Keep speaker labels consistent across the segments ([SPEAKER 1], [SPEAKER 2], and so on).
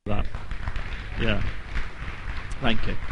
[SPEAKER 1] that. Yeah. Thank you.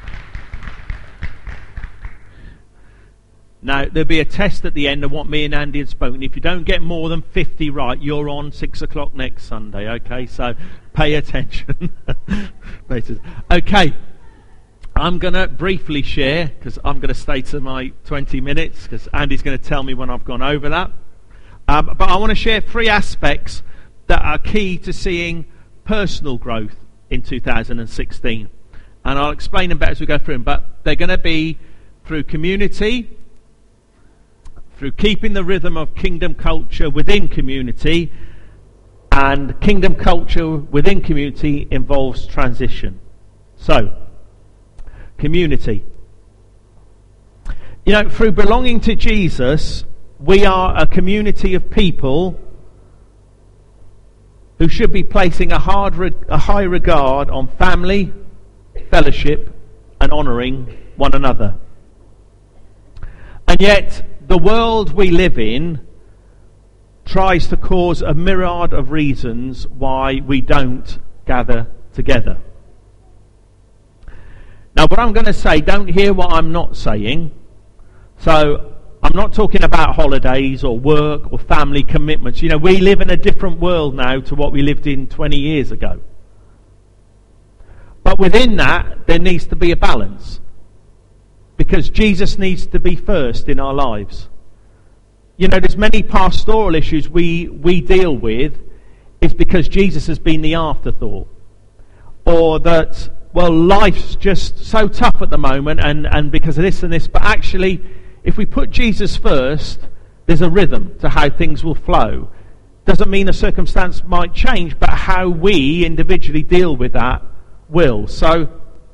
[SPEAKER 1] Now, there'll be a test at the end of what me and Andy had spoken. If you don't get more than 50 right, you're on 6 o'clock next Sunday, okay? So, pay attention. Okay. I'm going to briefly share, because I'm going to stay to my 20 minutes, because Andy's going to tell me when I've gone over that. But I want to share 3 aspects that are key to seeing personal growth in 2016. And I'll explain them better as we go through them. But they're going to be through community, through keeping the rhythm of kingdom culture within community, and kingdom culture within community involves transition. So, community. You know, through belonging to Jesus, we are a community of people who should be placing a high regard on family, fellowship, and honouring one another. And yet, the world we live in tries to cause a myriad of reasons why we don't gather together. Now, what I'm going to say, don't hear what I'm not saying. So, I'm not talking about holidays or work or family commitments. You know, we live in a different world now to what we lived in 20 years ago. But within that, there needs to be a balance. Because Jesus needs to be first in our lives. You know, there's many pastoral issues we deal with is because Jesus has been the afterthought. Or that, well, life's just so tough at the moment and because of this and this. But actually, if we put Jesus first, there's a rhythm to how things will flow. Doesn't mean a circumstance might change, but how we individually deal with that will. So,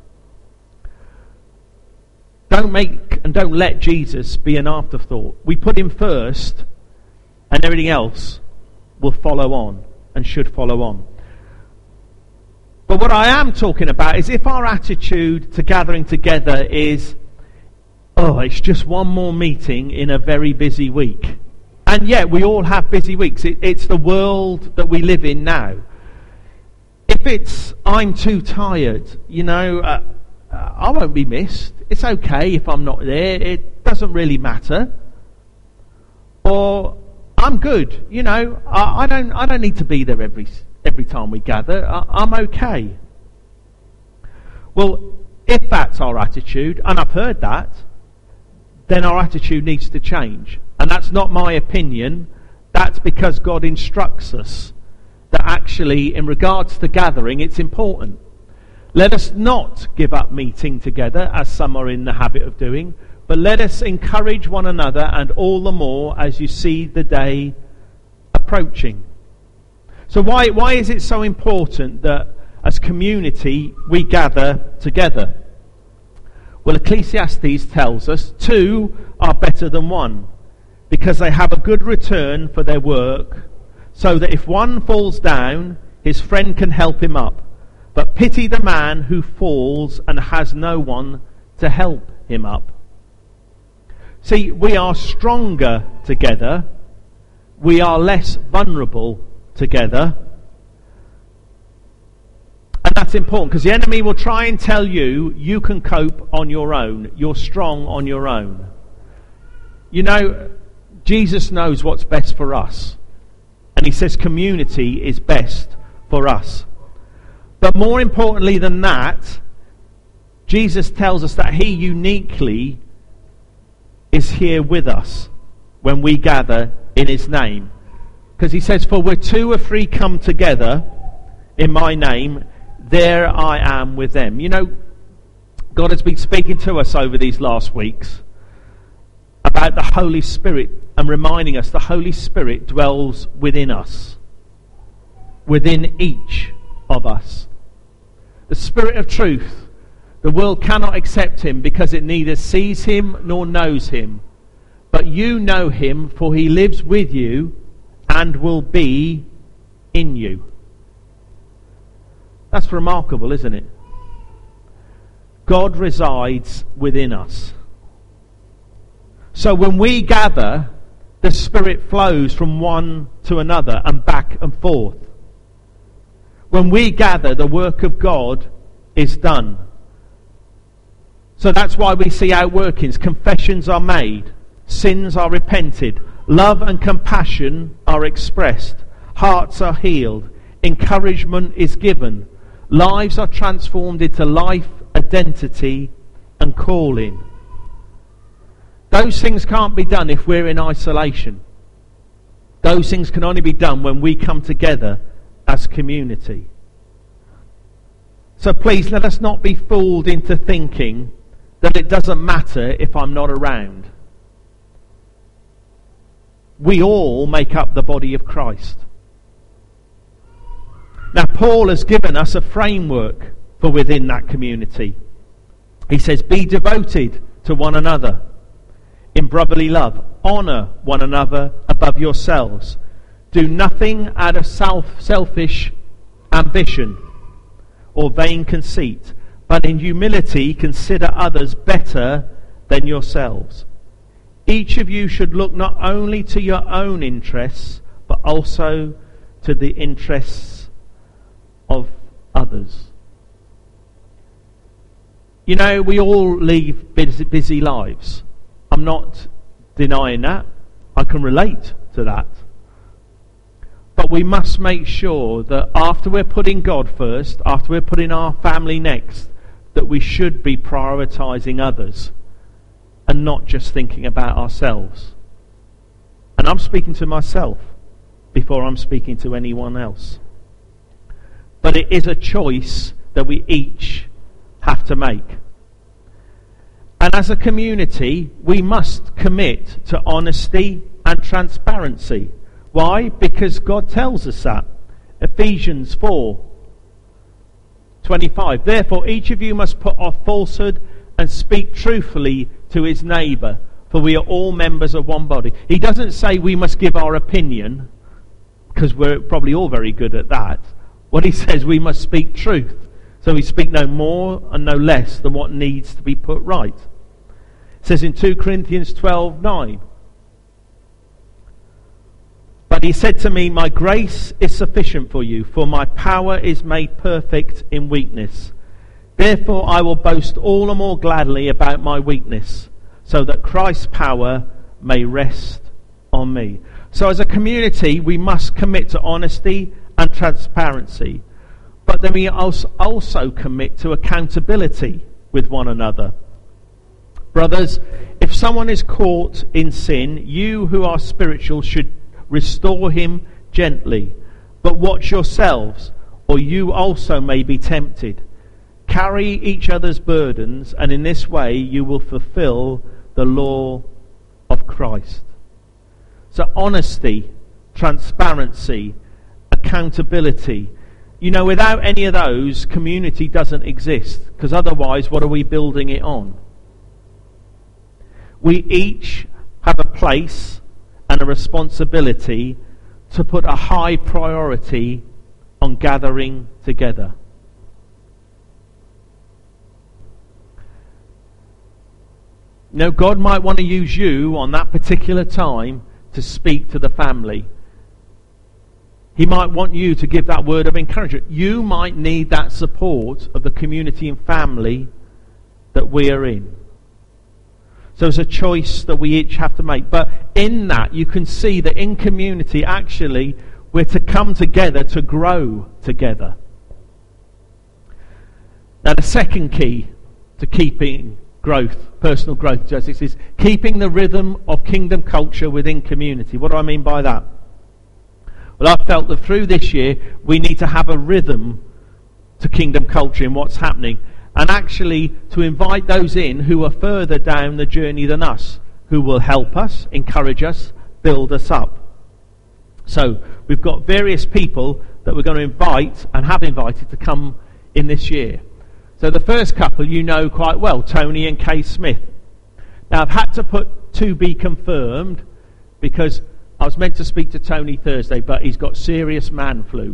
[SPEAKER 1] don't let Jesus be an afterthought. We put him first, and everything else will follow on, and should follow on. But what I am talking about is if our attitude to gathering together is, oh, it's just one more meeting in a very busy week. And yet, we all have busy weeks. It's the world that we live in now. If it's, I'm too tired, you know, I won't be missed. It's okay if I'm not there. It doesn't really matter. Or, I'm good, you know, I don't need to be there every time we gather. I'm okay. Well, if that's our attitude, and I've heard that, then our attitude needs to change. And that's not my opinion. That's because God instructs us that actually, in regards to gathering, it's important. Let us not give up meeting together, as some are in the habit of doing, but let us encourage one another, and all the more as you see the day approaching. So why is it so important that as community we gather together? Well, Ecclesiastes tells us 2 are better than 1 because they have a good return for their work, so that if one falls down, his friend can help him up. But pity the man who falls and has no one to help him up. See, we are stronger together. We are less vulnerable together. And that's important because the enemy will try and tell you, you can cope on your own. You're strong on your own. You know, Jesus knows what's best for us. And he says community is best for us. But more importantly than that, Jesus tells us that he uniquely is here with us when we gather in his name. Because he says, for where 2 or 3 come together in my name, there I am with them. You know, God has been speaking to us over these last weeks about the Holy Spirit and reminding us the Holy Spirit dwells within us, within each of us. The Spirit of truth, the world cannot accept him because it neither sees him nor knows him. But you know him, for he lives with you and will be in you. That's remarkable, isn't it? God resides within us. So when we gather, the Spirit flows from one to another and back and forth. When we gather, the work of God is done. So that's why we see outworkings. Confessions are made. Sins are repented. Love and compassion are expressed. Hearts are healed. Encouragement is given. Lives are transformed into life, identity, and calling. Those things can't be done if we're in isolation. Those things can only be done when we come together as community. So please let us not be fooled into thinking that it doesn't matter if I'm not around. We all make up the body of Christ. Now, Paul has given us a framework for within that community. He says, be devoted to one another in brotherly love. Honour one another above yourselves. Do nothing out of selfish ambition or vain conceit, but in humility consider others better than yourselves. Each of you should look not only to your own interests, but also to the interests of others. You know, we all lead busy lives. I'm not denying that. I can relate to that. But we must make sure that after we're putting God first, after we're putting our family next, that we should be prioritising others and not just thinking about ourselves. And I'm speaking to myself before I'm speaking to anyone else. But it is a choice that we each have to make. And as a community, we must commit to honesty and transparency. Why? Because God tells us that. Ephesians 4:25. Therefore, each of you must put off falsehood and speak truthfully to his neighbour, for we are all members of one body. He doesn't say we must give our opinion, because we're probably all very good at that. What he says, we must speak truth. So we speak no more and no less than what needs to be put right. It says in 2 Corinthians 12:9. But he said to me, my grace is sufficient for you, for my power is made perfect in weakness. Therefore I will boast all the more gladly about my weakness, so that Christ's power may rest on me. So as a community, we must commit to honesty and transparency. But then we also commit to accountability with one another. Brothers, if someone is caught in sin, you who are spiritual should restore him gently. But watch yourselves, or you also may be tempted. Carry each other's burdens, and in this way you will fulfill the law of Christ. So honesty, transparency, accountability. You know, without any of those, community doesn't exist. Because otherwise, what are we building it on? We each have a place and a responsibility to put a high priority on gathering together. Now, God might want to use you on that particular time to speak to the family. He might want you to give that word of encouragement. You might need that support of the community and family that we are in. So it's a choice that we each have to make. But in that, you can see that in community, actually, we're to come together to grow together. Now, the second key to keeping growth, personal growth, is keeping the rhythm of kingdom culture within community. What do I mean by that? Well, I felt that through this year, we need to have a rhythm to kingdom culture in what's happening. And actually to invite those in who are further down the journey than us, who will help us, encourage us, build us up. So we've got various people that we're going to invite and have invited to come in this year. So the first couple you know quite well, Tony and Kay Smith. Now I've had to put to be confirmed because I was meant to speak to Tony Thursday, but he's got serious man flu.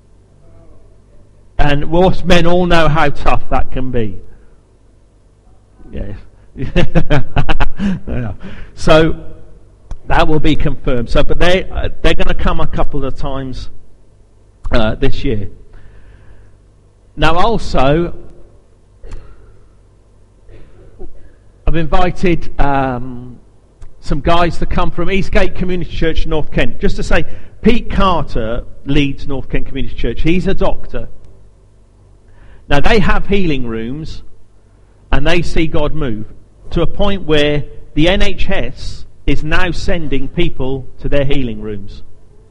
[SPEAKER 1] And most men all know how tough that can be. Yes. So that will be confirmed. So, but they're going to come a couple of times this year. Now also, I've invited some guys to come from Eastgate Community Church, North Kent. Just to say, Pete Carter leads North Kent Community Church. He's a doctor. Now they have healing rooms, and they see God move to a point where the NHS is now sending people to their healing rooms.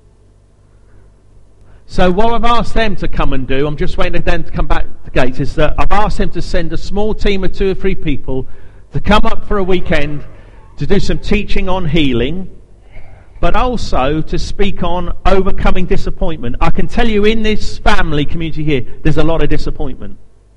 [SPEAKER 1] So what I've asked them to come and do, I'm just waiting for them to come back to the gates, is that I've asked them to send a small team of 2 or 3 people to come up for a weekend to do some teaching on healing, but also to speak on overcoming disappointment. I can tell you in this family community here, there's a lot of disappointment.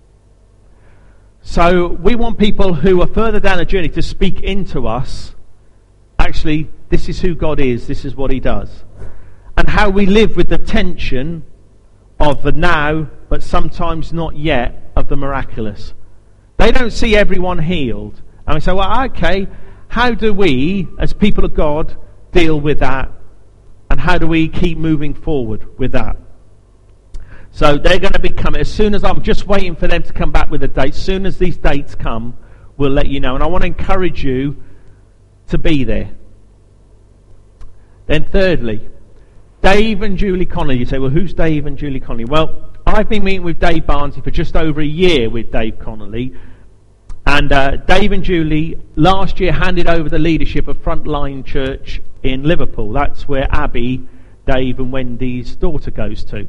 [SPEAKER 1] So we want people who are further down the journey to speak into us, actually, this is who God is, this is what he does. And how we live with the tension of the now, but sometimes not yet, of the miraculous. They don't see everyone healed. And we say, well, okay, how do we, as people of God, deal with that? And how do we keep moving forward with that? So they're going to be coming. As soon as I'm just waiting for them to come back with a date, as soon as these dates come, we'll let you know. And I want to encourage you to be there. Then thirdly, Dave and Julie Connolly. You say, well, who's Dave and Julie Connolly? Well, I've been meeting with Dave Barnsley for just over a year with Dave Connolly. And Dave and Julie last year handed over the leadership of Frontline Church in Liverpool. That's where Abby, Dave and Wendy's daughter goes to.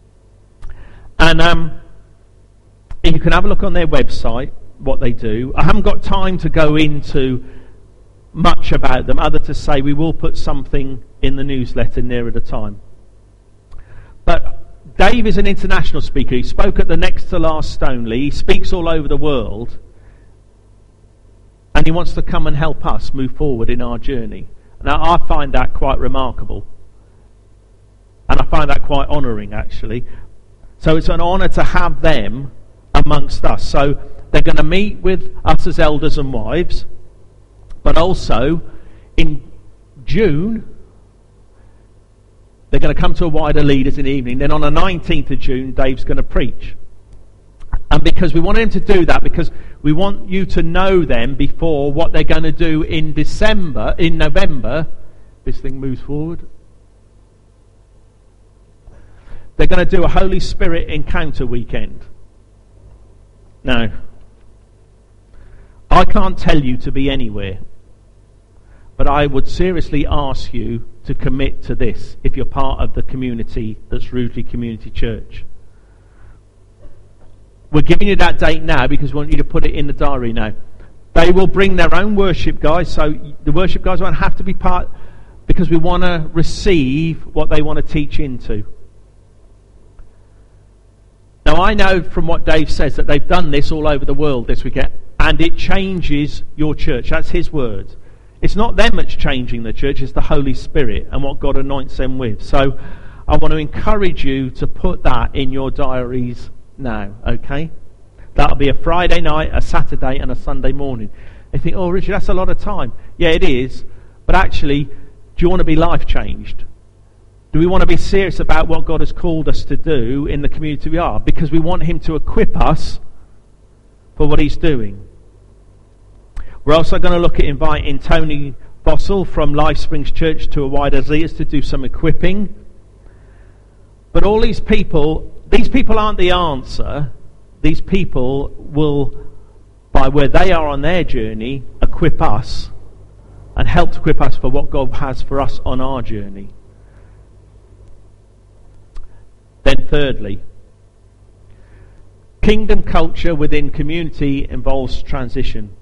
[SPEAKER 1] And you can have a look on their website, what they do. I haven't got time to go into much about them, other to say we will put something in the newsletter nearer the time. But Dave is an international speaker. He spoke at the next to last Stoneleigh. He speaks all over the world. And he wants to come and help us move forward in our journey. Now, I find that quite remarkable. And I find that quite honouring, actually. So it's an honour to have them amongst us. So they're going to meet with us as elders and wives. But also, in June, they're going to come to a wider leaders in the evening. Then on the 19th of June, Dave's going to preach. And because we want him to do that, because we want you to know them before what they're going to do in November, this thing moves forward. They're going to do a Holy Spirit encounter weekend. Now, I can't tell you to be anywhere, but I would seriously ask you to commit to this if you're part of the community that's Rugeley Community Church. We're giving you that date now because we want you to put it in the diary now. They will bring their own worship guys, so the worship guys won't have to be part, because we want to receive what they want to teach into. Now, I know from what Dave says that they've done this all over the world this weekend, and it changes your church. That's his words. It's not them that's changing the church, it's the Holy Spirit and what God anoints them with. So I want to encourage you to put that in your diaries now, okay? That'll be a Friday night, a Saturday and a Sunday morning. You think, oh, Richard, that's a lot of time. Yeah, it is. But actually, do you want to be life changed? Do we want to be serious about what God has called us to do in the community we are? Because we want him to equip us for what he's doing. We're also going to look at inviting Tony Bossel from Life Springs Church to a wider leaders to do some equipping. But all these people aren't the answer. These people will, by where they are on their journey, equip us and help to equip us for what God has for us on our journey. Then thirdly, kingdom culture within community involves transition.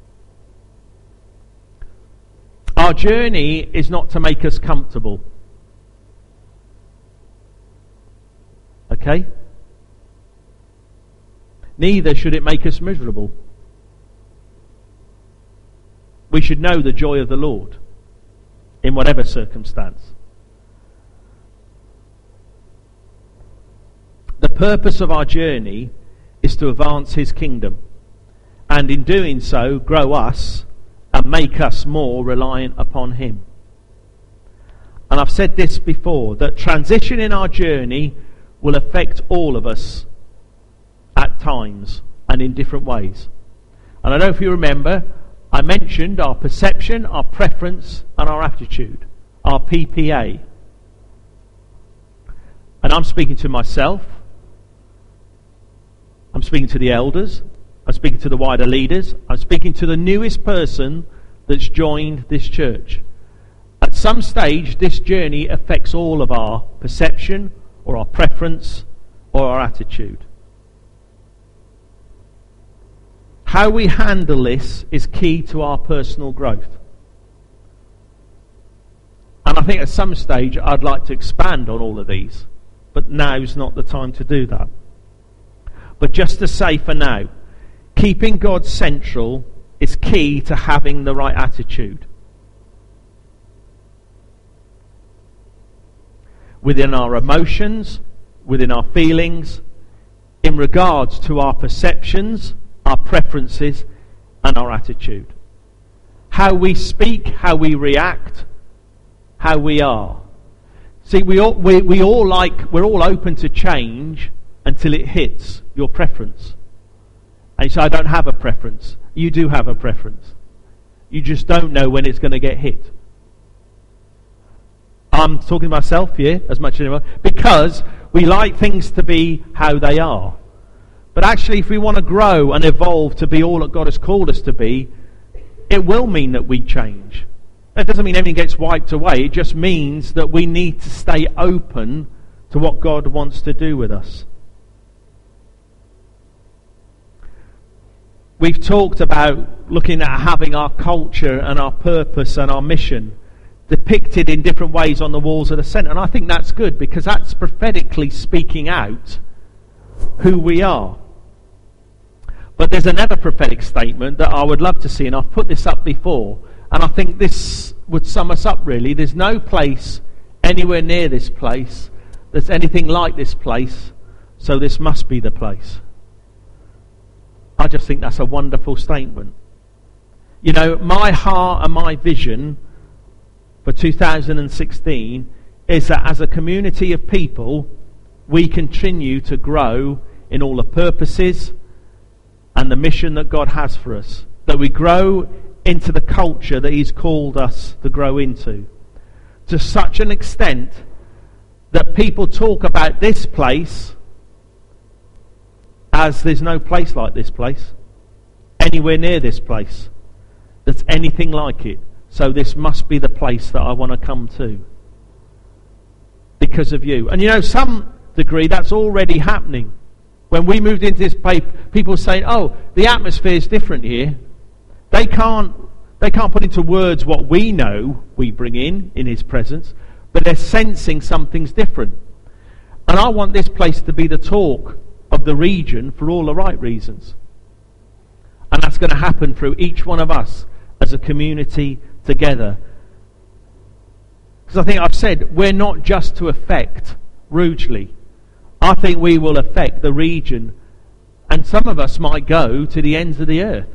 [SPEAKER 1] Our journey is not to make us comfortable. Okay? Neither should it make us miserable. We should know the joy of the Lord in whatever circumstance. The purpose of our journey is to advance his kingdom, and in doing so, grow us and make us more reliant upon him. And I've said this before, that transition in our journey will affect all of us at at times and in different ways. And I don't know if you remember, I mentioned our perception, our preference, and our attitude, our PPA. And I'm speaking to myself, I'm speaking to the elders, I'm speaking to the wider leaders, I'm speaking to the newest person that's joined this church. At some stage, this journey affects all of our perception, or our preference, or our attitude. How we handle this is key to our personal growth. And I think at some stage I'd like to expand on all of these, but now's not the time to do that. But just to say for now, keeping God central is key to having the right attitude. Within our emotions, within our feelings, in regards to our perceptions, our preferences, and our attitude. How we speak, how we react, how we are. See, we're all open to change until it hits your preference. And you say, I don't have a preference. You do have a preference. You just don't know when it's going to get hit. I'm talking to myself here as much as anyone, because we like things to be how they are. But actually, if we want to grow and evolve to be all that God has called us to be, it will mean that we change. That doesn't mean everything gets wiped away. It just means that we need to stay open to what God wants to do with us. We've talked about looking at having our culture and our purpose and our mission depicted in different ways on the walls of the centre. And I think that's good, because that's prophetically speaking out who we are. But there's another prophetic statement that I would love to see, and I've put this up before, and I think this would sum us up really. There's no place anywhere near this place that's anything like this place, so this must be the place. I just think that's a wonderful statement. You know, my heart and my vision for 2016 is that as a community of people, we continue to grow in all the purposes and the mission that God has for us. That we grow into the culture that He's called us to grow into. To such an extent that people talk about this place as there's no place like this place, anywhere near this place, that's anything like it. So this must be the place that I want to come to. Because of you. And you know, some degree that's already happening. When we moved into this place, people saying, oh, the atmosphere is different here. They can't put into words what we know we bring in His presence, but they're sensing something's different. And I want this place to be the talk of the region for all the right reasons. And that's going to happen through each one of us as a community together. Because I think I've said, we're not just to affect Rugeley. I think we will affect the region, and some of us might go to the ends of the earth.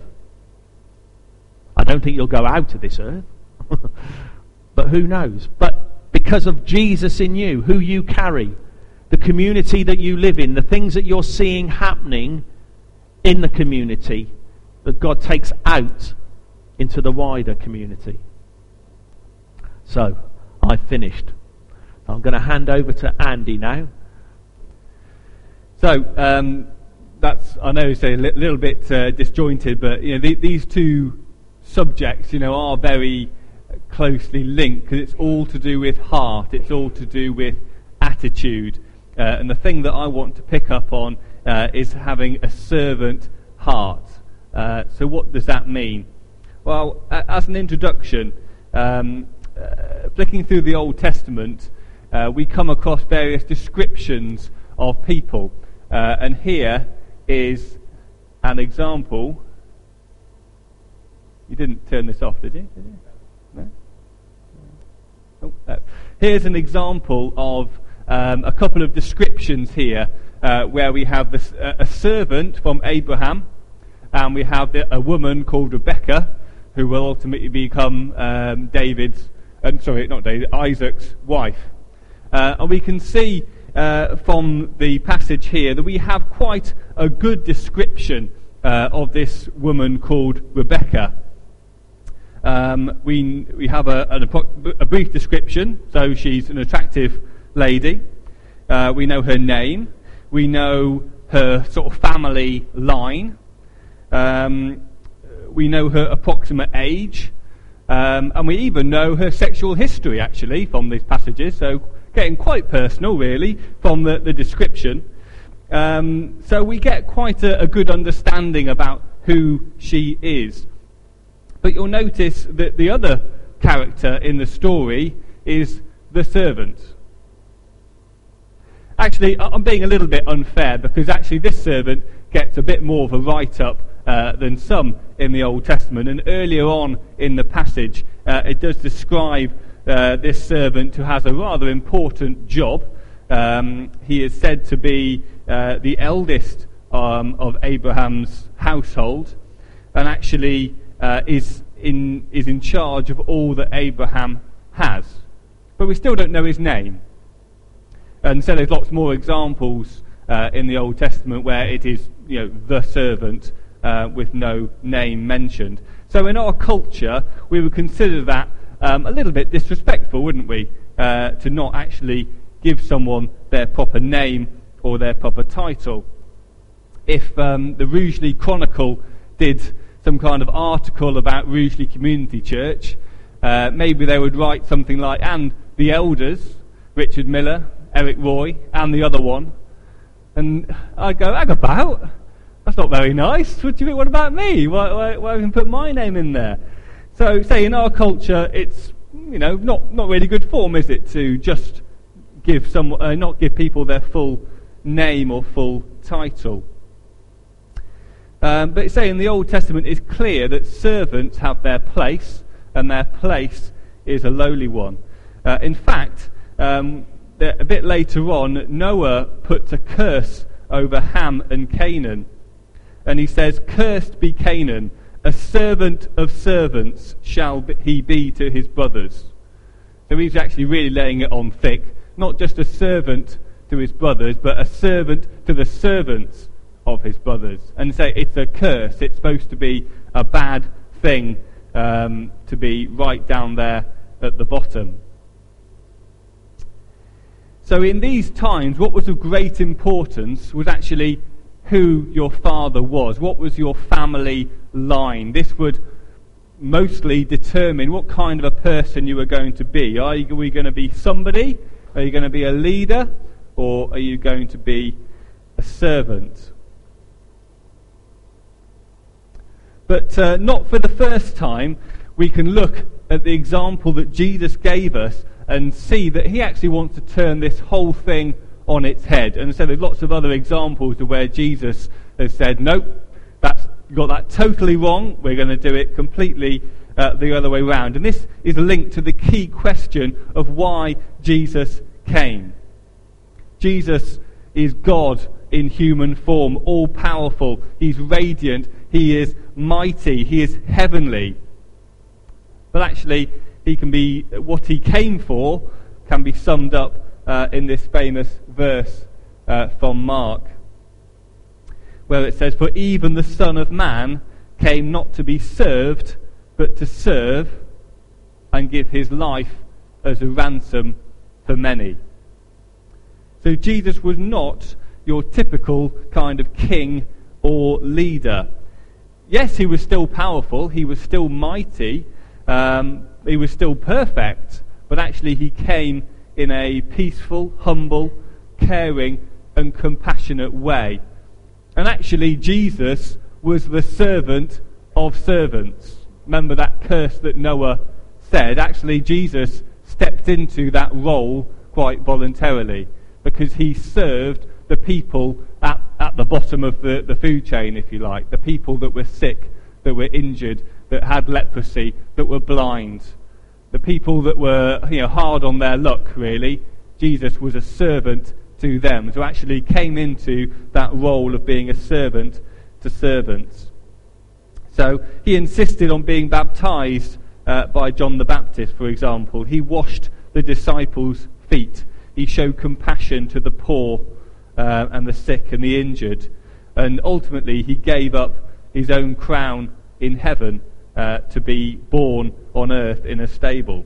[SPEAKER 1] I don't think you'll go out of this earth, but who knows? But because of Jesus in you, who you carry, the community that you live in, the things that you're seeing happening in the community, that God takes out into the wider community. So, I've finished. I'm going to hand over to Andy now.
[SPEAKER 2] So, that's, I know it's a little bit disjointed, but you know, these two subjects, you know, are very closely linked, because it's all to do with heart, it's all to do with attitude. And the thing that I want to pick up on is having a servant heart. So what does that mean? Well, as an introduction, flicking through the Old Testament, we come across various descriptions of people. And here is an example. You didn't turn this off, did you? No? Oh, no. Here's an example of a couple of descriptions here, where we have a servant from Abraham, and we have a woman called Rebecca, who will ultimately become Isaac's wife. And we can see from the passage here that we have quite a good description of this woman called Rebecca. We have a brief description. So she's an attractive lady. We know her name. We know her sort of family line. We know her approximate age. And we even know her sexual history, actually, from these passages. So getting quite personal, really, from the description. So we get quite a good understanding about who she is. But you'll notice that the other character in the story is the servant. Actually, I'm being a little bit unfair, because actually this servant gets a bit more of a write-up than some in the Old Testament. And earlier on in the passage, it does describe this servant who has a rather important job. He is said to be the eldest of Abraham's household, and actually is in charge of all that Abraham has. But we still don't know his name. And so there's lots more examples in the Old Testament where it is, the servant with no name mentioned. So in our culture, we would consider that a little bit disrespectful, wouldn't we? To not actually give someone their proper name or their proper title. If the Rugeley Chronicle did some kind of article about Rugeley Community Church, maybe they would write something like, and the elders, Richard Miller, Eric Roy, and the other one. And I go, hang about, that's not very nice. What about me? Why even put my name in there? So, say in our culture, it's not really good form, is it, to just give not give people their full name or full title. But say in the Old Testament, it's clear that servants have their place, and their place is a lowly one. In fact, a bit later on, Noah puts a curse over Ham and Canaan. And he says, "Cursed be Canaan, a servant of servants shall he be to his brothers." So he's actually really laying it on thick. Not just a servant to his brothers, but a servant to the servants of his brothers. And say it's a curse. It's supposed to be a bad thing to be right down there at the bottom. So in these times, what was of great importance was actually who your father was. What was your family line? This would mostly determine what kind of a person you were going to be. Are we going to be somebody? Are you going to be a leader? Or are you going to be a servant? But not for the first time, we can look at the example that Jesus gave us and see that he actually wants to turn this whole thing on its head. And so there's lots of other examples of where Jesus has said, nope, you got that totally wrong, we're going to do it completely the other way around. And this is linked to the key question of why Jesus came. Jesus is God in human form, all-powerful, he's radiant, he is mighty, he is heavenly. But actually, he can be, what he came for can be summed up in this famous verse from Mark, where it says, "For even the Son of Man came not to be served, but to serve and give his life as a ransom for many." So Jesus was not your typical kind of king or leader. Yes, he was still powerful, he was still mighty, he was still perfect, but actually he came in a peaceful, humble, caring and compassionate way. And actually Jesus was the servant of servants. Remember that curse that Noah said? Actually Jesus stepped into that role quite voluntarily, because he served the people at the bottom of the food chain, if you like, the people that were sick, that were injured, that had leprosy, that were blind, the people that were hard on their luck, really. Jesus was a servant to them, so actually came into that role of being a servant to servants. So he insisted on being baptized by John the Baptist, for example. He washed the disciples' feet. He showed compassion to the poor and the sick and the injured. And ultimately, he gave up his own crown in heaven to be born on earth in a stable.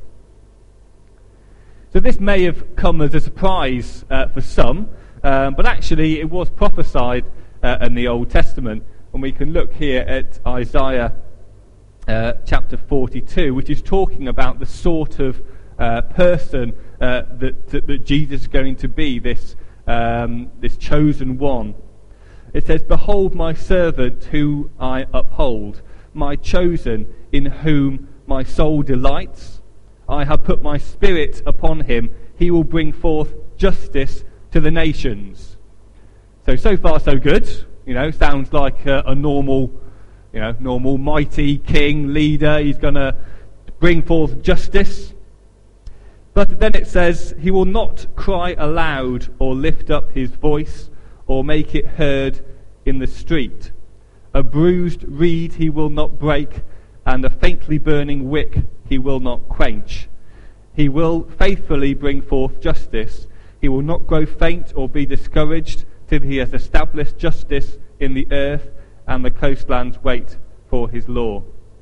[SPEAKER 2] So this may have come as a surprise for some, but actually it was prophesied in the Old Testament. And we can look here at Isaiah chapter 42, which is talking about the sort of person that Jesus is going to be, this chosen one. It says, "Behold my servant who I uphold, my chosen in whom my soul delights. I have put my spirit upon him. He will bring forth justice to the nations." So far so good. Sounds like a normal mighty king, leader. He's going to bring forth justice. But then it says, "He will not cry aloud or lift up his voice or make it heard in the street. A bruised reed he will not break, and a faintly burning wick he will not quench. He will faithfully bring forth justice. He will not grow faint or be discouraged till he has established justice in the earth, and the coastlands wait for his law."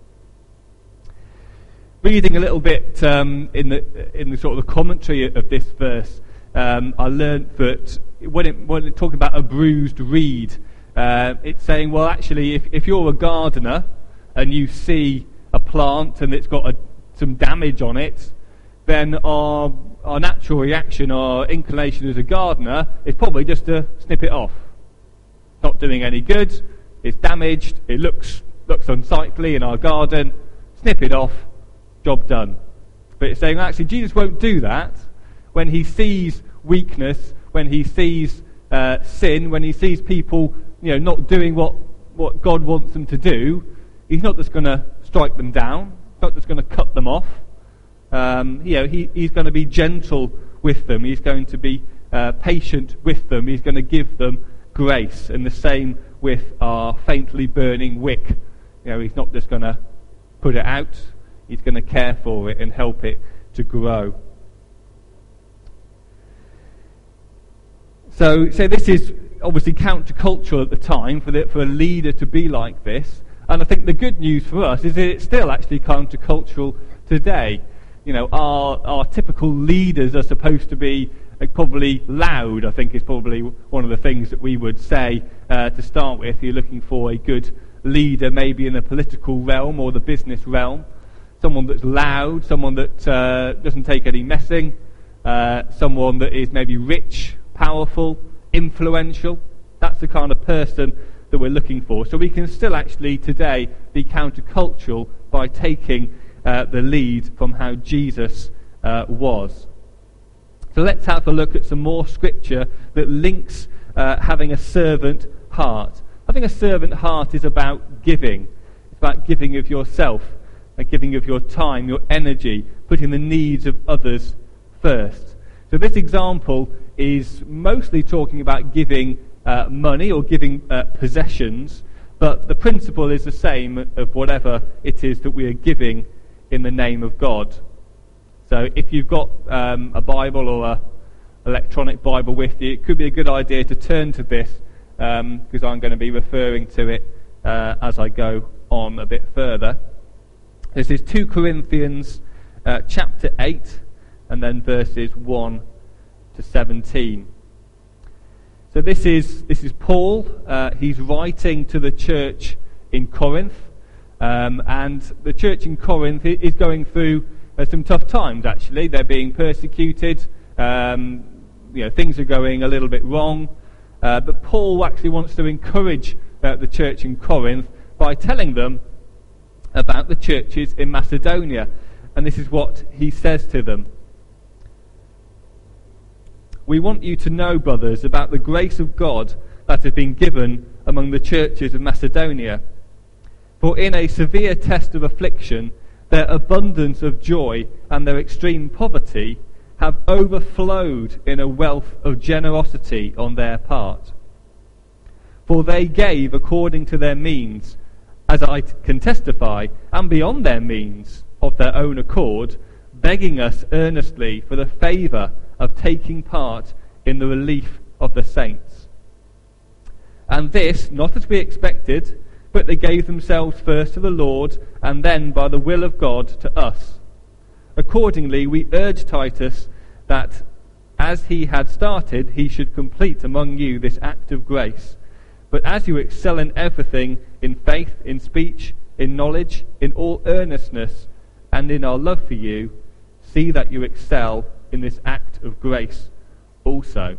[SPEAKER 2] Reading a little bit in the sort of the commentary of this verse, I learned that when it's talking about a bruised reed, it's saying, well, actually, if you're a gardener and you see a plant and it's got some damage on it, then our natural reaction, our inclination as a gardener, is probably just to snip it off. It's not doing any good. It's damaged. It looks unsightly in our garden. Snip it off. Job done. But it's saying, actually, Jesus won't do that. When he sees weakness, when he sees sin, when he sees people not doing what God wants them to do, he's not just going to strike them down. He's not just going to cut them off. He's going to be gentle with them. He's going to be patient with them. He's going to give them grace. And the same with our faintly burning wick. He's not just going to put it out. He's going to care for it and help it to grow. So this is obviously countercultural at the time for a leader to be like this. And I think the good news for us is that it's still actually countercultural today. Our typical leaders are supposed to be probably loud, I think is probably one of the things that we would say to start with. You're looking for a good leader, maybe in the political realm or the business realm. Someone that's loud, someone that doesn't take any messing, someone that is maybe rich, powerful, influential. That's the kind of person that we're looking for. So we can still actually today be countercultural by taking the lead from how Jesus was. So let's have a look at some more scripture that links having a servant heart. Having a servant heart is about giving. It's about giving of yourself, giving of your time, your energy, putting the needs of others first. So this example is mostly talking about giving money or giving possessions, but the principle is the same of whatever it is that we are giving in the name of God. So if you've got a Bible or an electronic Bible with you, it could be a good idea to turn to this because I'm going to be referring to it as I go on a bit further. This is 2 Corinthians chapter 8 and then verses 1 to 17. So this is Paul. He's writing to the church in Corinth, and the church in Corinth is going through some tough times. Actually, they're being persecuted. Things are going a little bit wrong. But Paul actually wants to encourage the church in Corinth by telling them about the churches in Macedonia, and this is what he says to them. "We want you to know, brothers, about the grace of God that has been given among the churches of Macedonia. For in a severe test of affliction, their abundance of joy and their extreme poverty have overflowed in a wealth of generosity on their part. For they gave according to their means, as I can testify, and beyond their means, of their own accord, begging us earnestly for the favour of taking part in the relief of the saints. And this, not as we expected, but they gave themselves first to the Lord, and then by the will of God to us. Accordingly, we urge Titus that as he had started, he should complete among you this act of grace. But as you excel in everything, in faith, in speech, in knowledge, in all earnestness, and in our love for you, see that you excel in this act of grace also.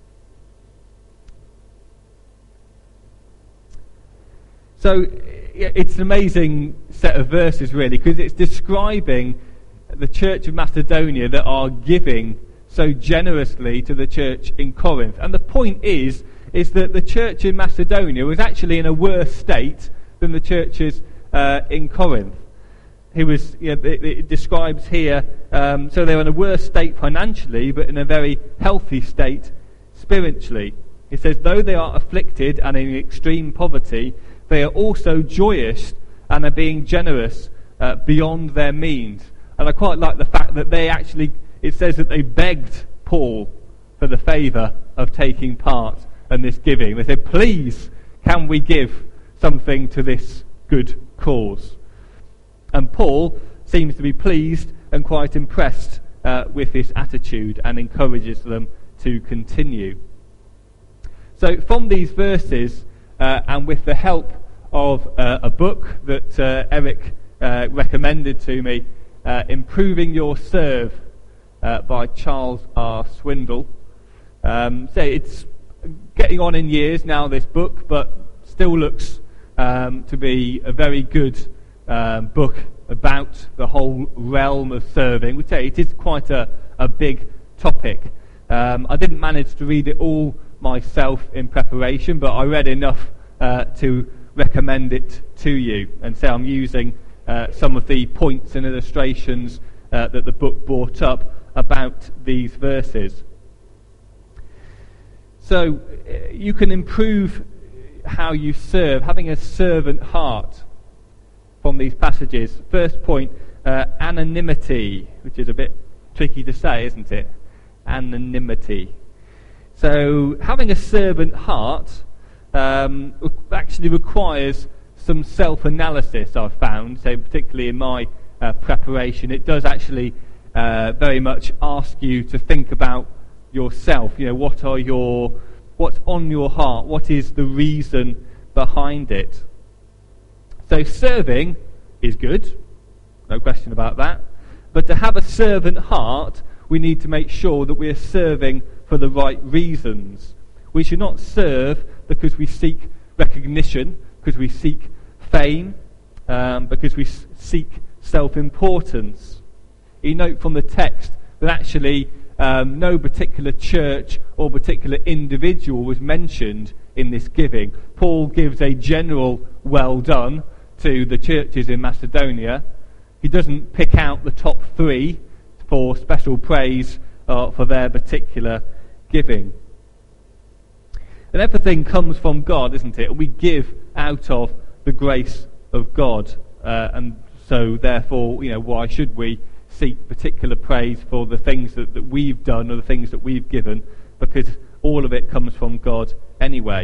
[SPEAKER 2] So it's an amazing set of verses, really, because it's describing the church of Macedonia that are giving so generously to the church in Corinth. And the point is that the church in Macedonia was actually in a worse state than the churches in Corinth. It describes here, so they're in a worse state financially, but in a very healthy state spiritually. It says, though they are afflicted and in extreme poverty, they are also joyous and are being generous beyond their means. And I quite like the fact that it says that they begged Paul for the favour of taking part in this giving. They said, please, can we give something to this good cause? And Paul seems to be pleased and quite impressed with this attitude and encourages them to continue. So from these verses, and with the help of a book that Eric recommended to me, Improving Your Serve by Charles R. Swindoll. So it's getting on in years now, this book, but still looks to be a very good book about the whole realm of serving. We say it is quite a big topic. I didn't manage to read it all myself in preparation, but I read enough to recommend it to you. And so I'm using some of the points and illustrations that the book brought up about these verses. So you can improve how you serve, having a servant heart from these passages. First point, anonymity, which is a bit tricky to say, isn't it? Anonymity. So having a servant heart actually requires some self-analysis, I've found. So particularly in my preparation, it does actually very much ask you to think about yourself. You know, what's on your heart? What is the reason behind it? So serving is good, no question about that. But to have a servant heart, we need to make sure that we are serving for the right reasons. We should not serve because we seek recognition, because we seek fame, because we seek self-importance. You note from the text that actually no particular church or particular individual was mentioned in this giving. Paul gives a general well done to the churches in Macedonia. He doesn't pick out the top 3 for special praise for their particular giving. And everything comes from God, isn't it? We give out of the grace of God. And so therefore, why should we seek particular praise for the things that we've done or the things that we've given? Because all of it comes from God anyway.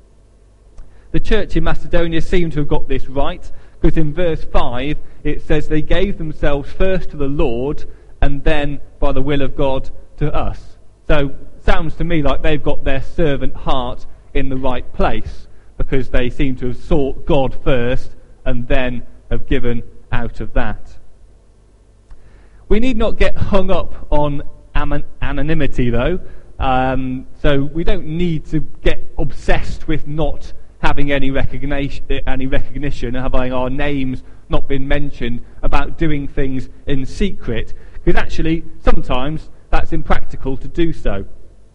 [SPEAKER 2] The church in Macedonia seemed to have got this right, because in verse 5 it says they gave themselves first to the Lord and then by the will of God to us. So sounds to me like they've got their servant heart in the right place, because they seem to have sought God first and then have given out of that. We need not get hung up on anonymity, though. So we don't need to get obsessed with not having any recognition, and having our names not been mentioned, about doing things in secret, because actually sometimes that's impractical to do so.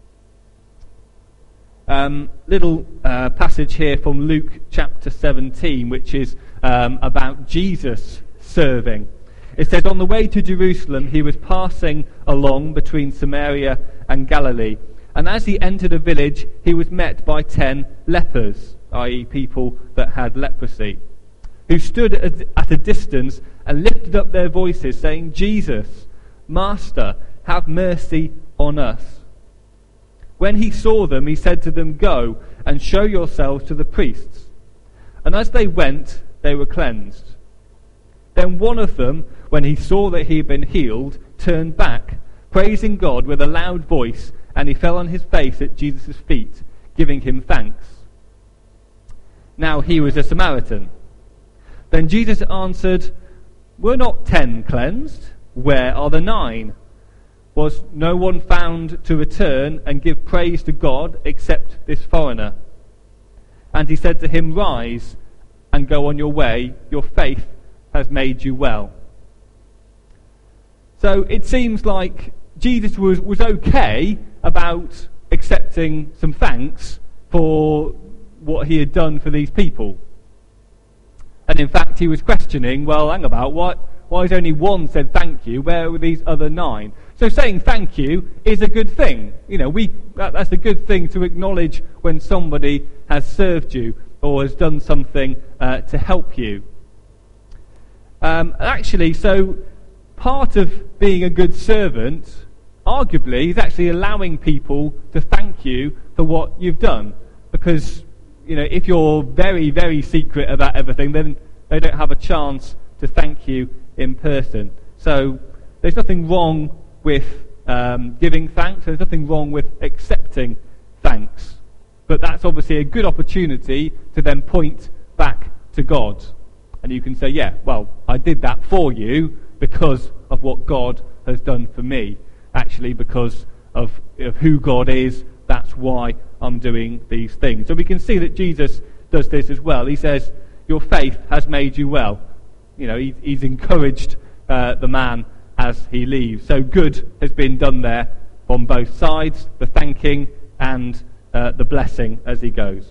[SPEAKER 2] Little passage here from Luke chapter 17, which is about Jesus serving. It says, on the way to Jerusalem, he was passing along between Samaria and Galilee. And as he entered a village, he was met by 10 lepers, i.e. people that had leprosy, who stood at a distance and lifted up their voices, saying, Jesus, Master, have mercy on us. When he saw them, he said to them, "Go and show yourselves to the priests." And as they went, they were cleansed. Then one of them, when he saw that he had been healed, turned back, praising God with a loud voice, and he fell on his face at Jesus' feet, giving him thanks. Now he was a Samaritan. Then Jesus answered, "Were not 10 cleansed? Where are the 9? Was no one found to return and give praise to God except this foreigner?" And he said to him, "Rise and go on your way. Your faith has made you well." So it seems like Jesus was okay about accepting some thanks for what he had done for these people. And in fact, he was questioning, well, hang about, why has only one said thank you? Where were these other 9? So saying thank you is a good thing. You know, that's a good thing to acknowledge when somebody has served you or has done something to help you. Actually, so part of being a good servant, arguably, is actually allowing people to thank you for what you've done. Because, you know, if you're very, very secret about everything, then they don't have a chance to thank you in person. So there's nothing wrong with giving thanks. There's nothing wrong with accepting thanks. But that's obviously a good opportunity to then point back to God. And you can say, yeah, well, I did that for you because of what God has done for me. Actually, because of who God is, that's why I'm doing these things. So we can see that Jesus does this as well. He says, your faith has made you well. You know, he's encouraged the man as he leaves. So good has been done there on both sides, the thanking and the blessing as he goes.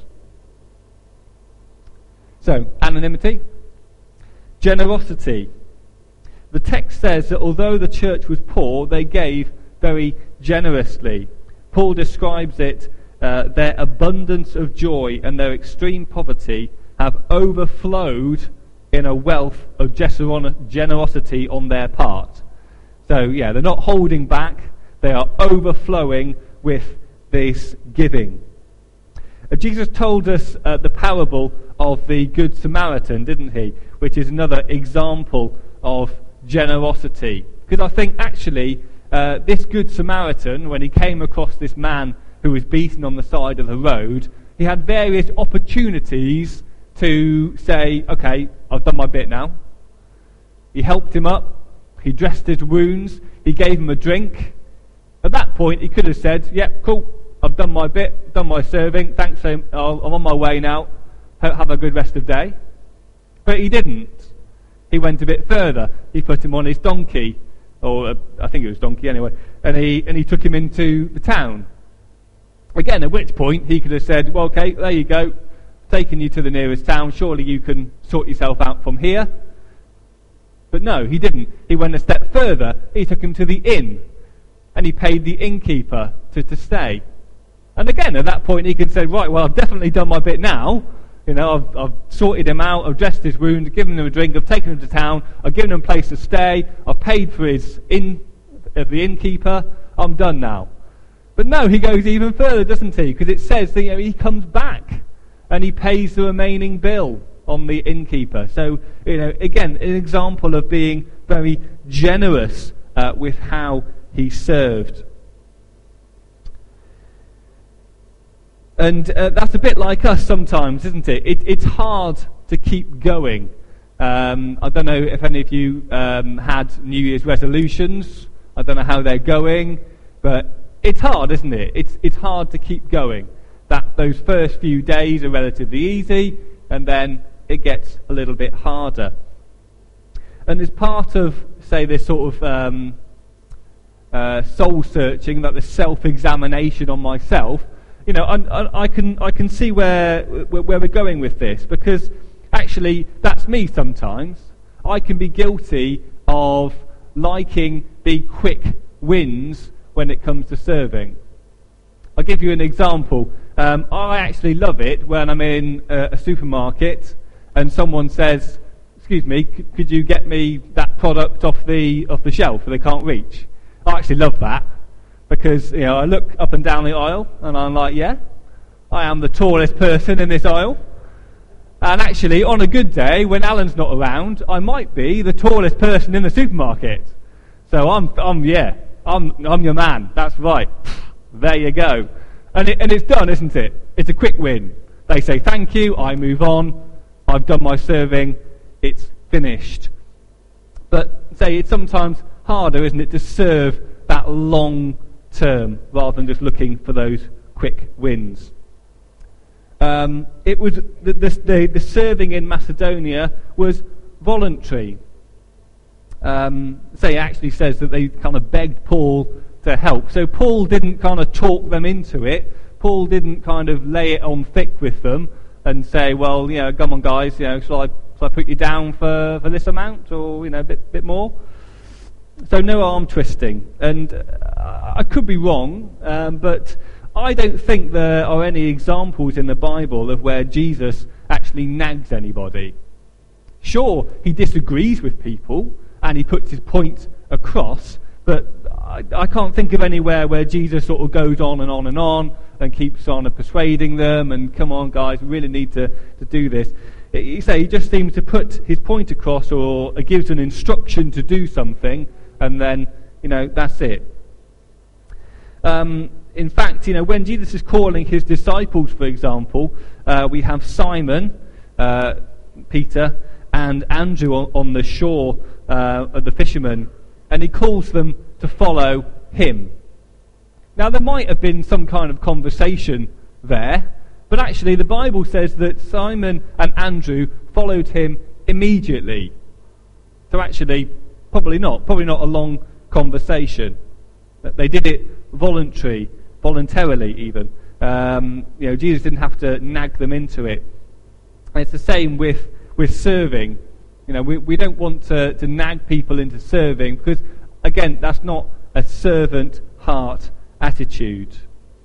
[SPEAKER 2] So, anonymity. Generosity. The text says that although the church was poor, they gave very generously. Paul describes it, their abundance of joy and their extreme poverty have overflowed in a wealth of generosity on their part. So, yeah, they're not holding back. They are overflowing with this giving. Jesus told us the parable of the Good Samaritan, didn't he? Which is another example of generosity. Because I think actually this Good Samaritan, when he came across this man who was beaten on the side of the road, he had various opportunities to say, okay, I've done my bit now. He helped him up. He dressed his wounds. He gave him a drink. At that point, he could have said, yep, cool, I've done my bit, done my serving, thanks, I'm on my way now, have a good rest of day. But he didn't. He went a bit further. He put him on his donkey, or I think it was donkey anyway, and he took him into the town. Again, at which point he could have said, well, okay, there you go, taking you to the nearest town, surely you can sort yourself out from here. But no, he didn't. He went a step further. He took him to the inn, and he paid the innkeeper to stay. And again, at that point, he could say, right, well, I've definitely done my bit now. You know, I've sorted him out, I've dressed his wound, given him a drink, I've taken him to town, I've given him a place to stay, I've paid for the innkeeper, I'm done now. But no, he goes even further, doesn't he? Because it says that, you know, he comes back and he pays the remaining bill on the innkeeper. So, you know, again, an example of being very generous with how he served. And that's a bit like us sometimes, isn't it? It's hard to keep going. I don't know if any of you had New Year's resolutions. I don't know how they're going, but it's hard, isn't it? It's hard to keep going. Those first few days are relatively easy, and then it gets a little bit harder. And as part of, say, this sort of soul searching, like the self-examination on myself, you know, I can see where we're going with this, because actually that's me sometimes. I can be guilty of liking the quick wins when it comes to serving. I'll give you an example. I actually love it when I'm in a supermarket and someone says, excuse me, could you get me that product off the shelf that they can't reach? I actually love that. because I look up and down the aisle and I'm like, yeah, I am the tallest person in this aisle. And actually, on a good day, when Alan's not around, I might be the tallest person in the supermarket. So I'm your man. That's right. There you go. And it's done, isn't it? It's a quick win. They say thank you, I move on, I've done my serving, it's finished. But it's sometimes harder, isn't it, to serve that long term rather than just looking for those quick wins. It was the serving in Macedonia was voluntary. It actually says that they kind of begged Paul to help. So Paul didn't kind of talk them into it. Paul didn't kind of lay it on thick with them and say, well, come on guys, shall I put you down for this amount or a bit more? So no arm twisting. And I could be wrong, but I don't think there are any examples in the Bible of where Jesus actually nags anybody. Sure, he disagrees with people and he puts his point across, but I can't think of anywhere where Jesus sort of goes on and on and on and keeps on persuading them and come on guys, we really need to do this. He just seems to put his point across or gives an instruction to do something and then, that's it. In fact, when Jesus is calling his disciples, for example, we have Simon, Peter, and Andrew on the shore of the fishermen, and he calls them to follow him. Now, there might have been some kind of conversation there, but actually the Bible says that Simon and Andrew followed him immediately. So actually, probably not a long conversation. They did it voluntarily even. Jesus didn't have to nag them into it. And it's the same with serving. We don't want to nag people into serving because, again, that's not a servant heart attitude.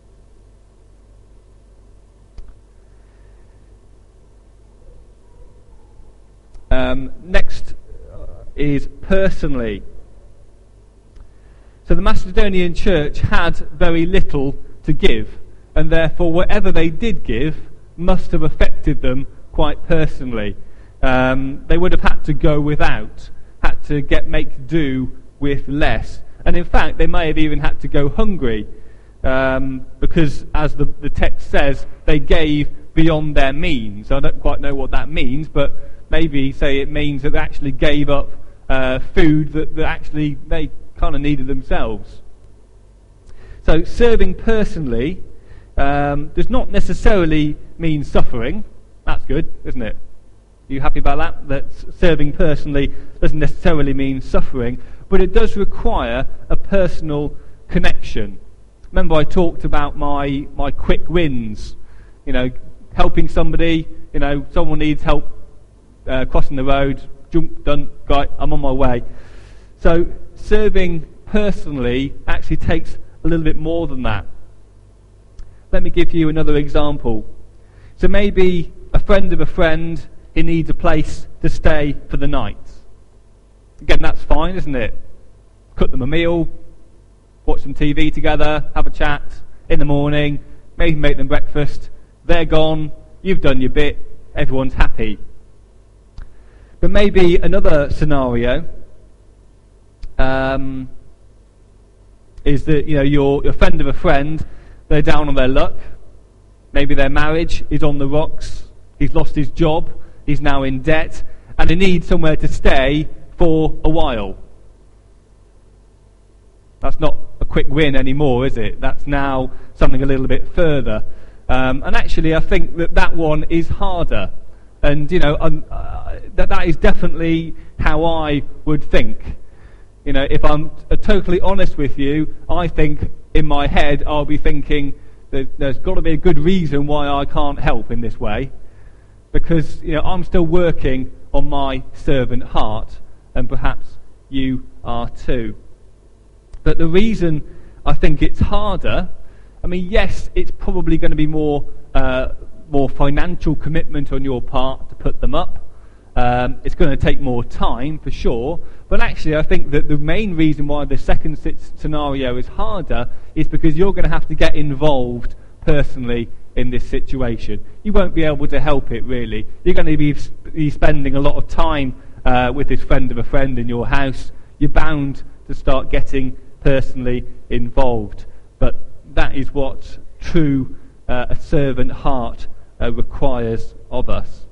[SPEAKER 2] Next is personally. So the Macedonian church had very little to give, and therefore whatever they did give must have affected them quite personally. They would have had to go without, had to make do with less. And in fact, they may have even had to go hungry, because as the text says, they gave beyond their means. I don't quite know what that means, but maybe it means that they actually gave up food that actually they kind of needed themselves. So serving personally does not necessarily mean suffering. That's good, isn't it? Are you happy about that? That serving personally doesn't necessarily mean suffering, but it does require a personal connection. Remember I talked about my quick wins, helping somebody, someone needs help crossing the road, jump, done, right, I'm on my way. So serving personally actually takes a little bit more than that. Let me give you another example. So maybe a friend of a friend, he needs a place to stay for the night. Again, that's fine, isn't it? Cook them a meal, watch some TV together, have a chat in the morning, maybe make them breakfast. They're gone, you've done your bit, everyone's happy. But maybe another scenario is that you're a friend of a friend, they're down on their luck. Maybe their marriage is on the rocks. He's lost his job. He's now in debt, and he needs somewhere to stay for a while. That's not a quick win anymore, is it? That's now something a little bit further. And actually, I think that one is harder. And that is definitely how I would think. If I'm totally honest with you, I think in my head I'll be thinking that there's got to be a good reason why I can't help in this way, because I'm still working on my servant heart, and perhaps you are too. But the reason I think it's harder, yes, it's probably going to be more financial commitment on your part to put them up. It's going to take more time for sure, But actually, I think that the main reason why the second scenario is harder is because you're going to have to get involved personally in this situation. You won't be able to help it, really. You're going to be spending a lot of time with this friend of a friend in your house. You're bound to start getting personally involved. But that is what true a servant heart requires of us.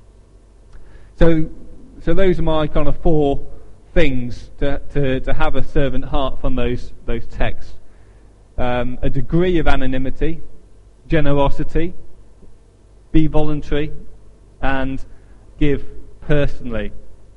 [SPEAKER 2] So those are my kind of 4 things to have a servant heart from those texts. A degree of anonymity, generosity, be voluntary, and give personally.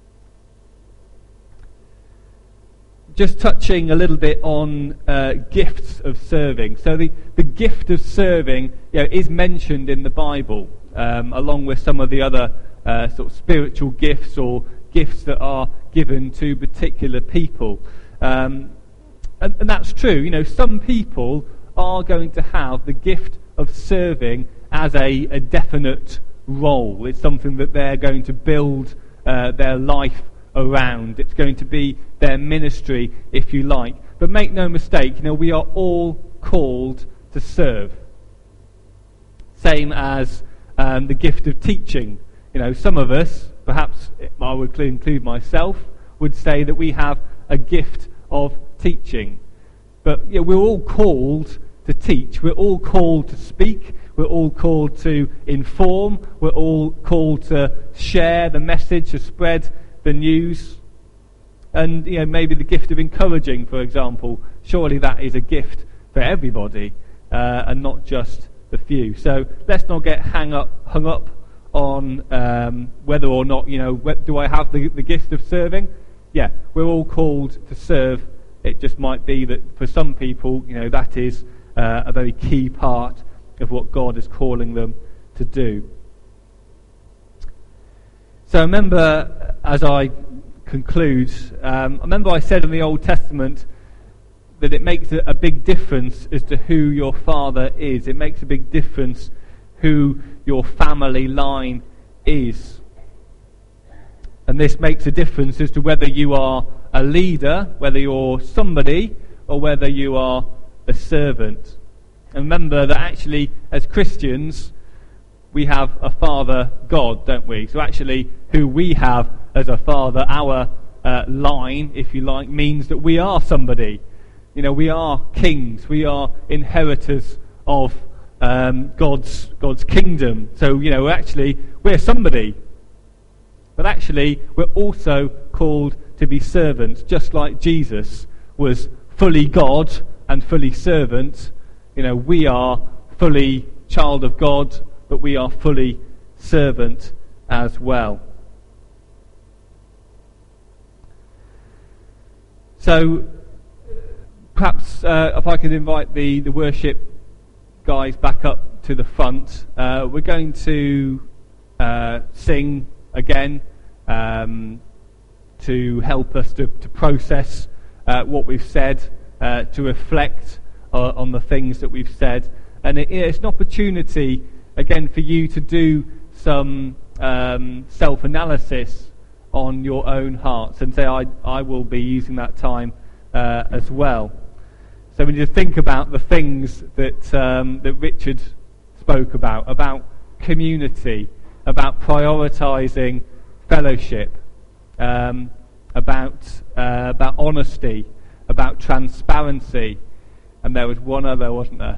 [SPEAKER 2] Just touching a little bit on gifts of serving. So the gift of serving, is mentioned in the Bible, along with some of the other sort of spiritual gifts or gifts that are given to particular people. And that's true. Some people are going to have the gift of serving as a definite role. It's something that they're going to build their life around. It's going to be their ministry, if you like. But make no mistake, we are all called to serve. Same as the gift of teaching. Some of us, perhaps I would include myself, would say that we have a gift of teaching. But we're all called to teach. We're all called to speak. We're all called to inform. We're all called to share the message, to spread the news. And maybe the gift of encouraging, for example. Surely that is a gift for everybody, and not just the few. So let's not get hung up on whether or not, do I have the gift of serving? Yeah, we're all called to serve. It just might be that for some people, that is a very key part of what God is calling them to do. So I remember, as I conclude, I said in the Old Testament that it makes a big difference as to who your father is. It makes a big difference who your family line is. And this makes a difference as to whether you are a leader, whether you're somebody, or whether you are a servant. And remember that actually, as Christians, we have a Father God, don't we? So actually, who we have as a Father, our line, if you like, means that we are somebody. We are kings. We are inheritors of God's kingdom. So, actually, we're somebody. But actually, we're also called to be servants, just like Jesus was fully God and fully servant. We are fully child of God, but we are fully servant as well. So, perhaps if I could invite the worship guys back up to the front. We're going to sing again to help us to process what we've said, to reflect on the things that we've said. And it's an opportunity, again, for you to do some self-analysis on your own hearts and say, I will be using that time as well. So we need to think about the things that Richard spoke about community, about prioritising fellowship, about honesty, about transparency, and there was one other, wasn't there?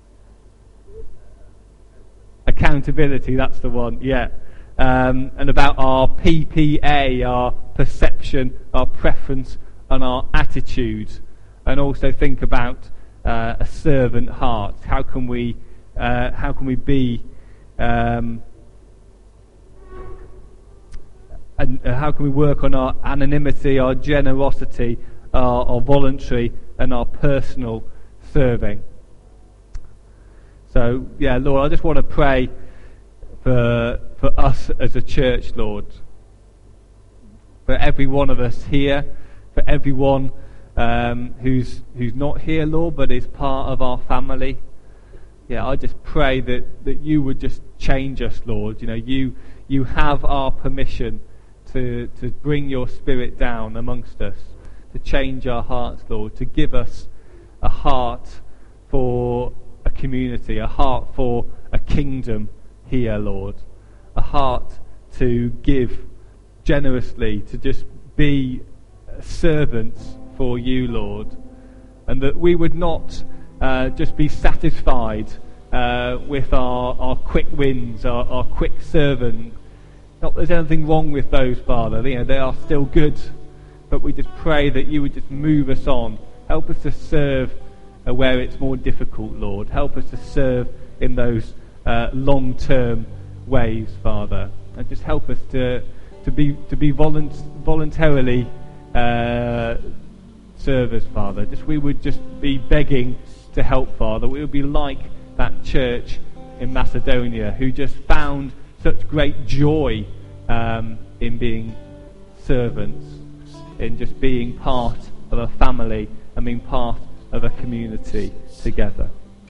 [SPEAKER 2] Accountability, that's the one, yeah. And about our PPA, our perception, our preference, and our attitude. And also think about a servant heart. How can we be, and how can we work on our anonymity, our generosity, our voluntary, and our personal serving? So, yeah, Lord, I just want to pray for us as a church, Lord. For every one of us here, for everyone who's not here, Lord, but is part of our family. Yeah, I just pray that you would just change us, Lord. You have our permission to bring your Spirit down amongst us, to change our hearts, Lord, to give us a heart for a community, a heart for a kingdom here, Lord, a heart to give generously, to just be servants for you, Lord, and that we would not just be satisfied with our quick wins, our quick servant. Not that there's anything wrong with those, Father. They are still good, but we just pray that you would just move us on. Help us to serve where it's more difficult, Lord. Help us to serve in those long-term ways, Father, and just help us to be voluntarily servers, Father. We would just be begging to help, Father. We would be like that church in Macedonia who just found such great joy in being servants, in just being part of a family and being part of a community together.